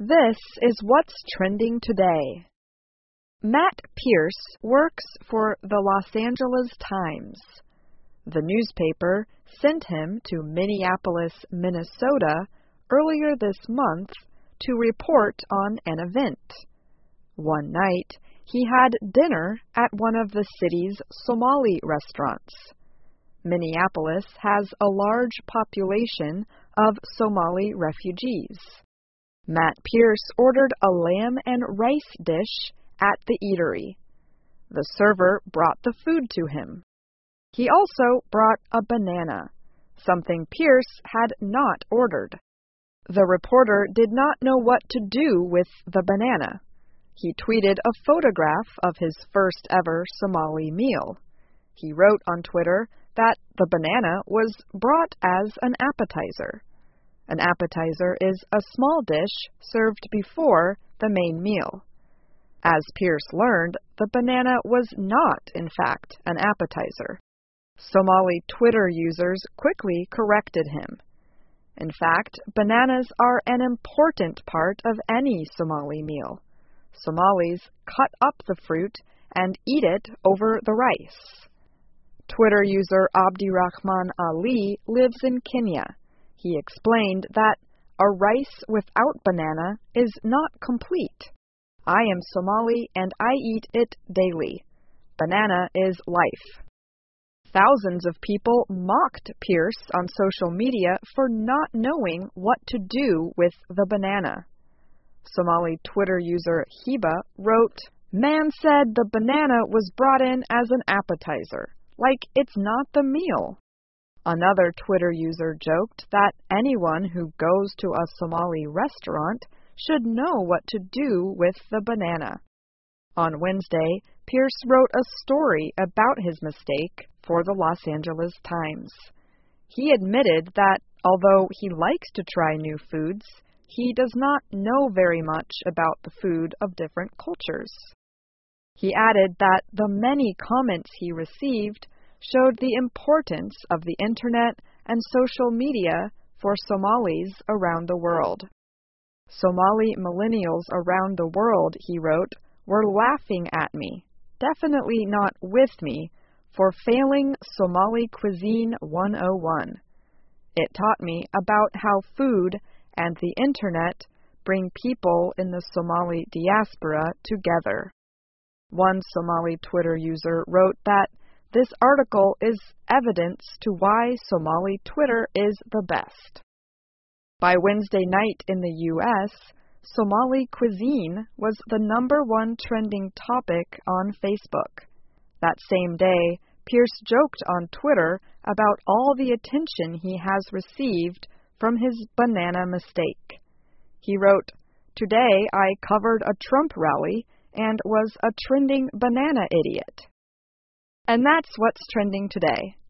This is what's trending today. Matt Pearce works for the Los Angeles Times. The newspaper sent him to Minneapolis, Minnesota earlier this month to report on an event. One night, he had dinner at one of the city's Somali restaurants. Minneapolis has a large population of Somali refugees. Matt Pearce ordered a lamb and rice dish at the eatery. The server brought the food to him. He also brought a banana, something Pearce had not ordered. The reporter did not know what to do with the banana. He tweeted a photograph of his first ever Somali meal. He wrote on Twitter that the banana was brought as an appetizer. An appetizer is a small dish served before the main meal. As Pearce learned, the banana was not, in fact, an appetizer. Somali Twitter users quickly corrected him. In fact, bananas are an important part of any Somali meal. Somalis cut up the fruit and eat it over the rice. Twitter user Abdirahman Ali lives in Kenya. He explained that a rice without banana is not complete. I am Somali and I eat it daily. Banana is life. Thousands of people mocked Pearce on social media for not knowing what to do with the banana. Somali Twitter user Hiba wrote, "Man said the banana was brought in as an appetizer, like it's not the meal." Another Twitter user joked that anyone who goes to a Somali restaurant should know what to do with the banana. On Wednesday, Pearce wrote a story about his mistake for the Los Angeles Times. He admitted that although he likes to try new foods, he does not know very much about the food of different cultures. He added that the many comments he received showed the importance of the internet and social media for Somalis around the world. Somali millennials around the world, he wrote, were laughing at me, definitely not with me, for failing Somali Cuisine 101. It taught me about how food and the internet bring people in the Somali diaspora together. One Somali Twitter user wrote that this article is evidence to why Somali Twitter is the best. By Wednesday night in the U.S., Somali cuisine was the #1 trending topic on Facebook. That same day, Pearce joked on Twitter about all the attention he has received from his banana mistake. He wrote, "Today I covered a Trump rally and was a trending banana idiot." And that's what's trending today.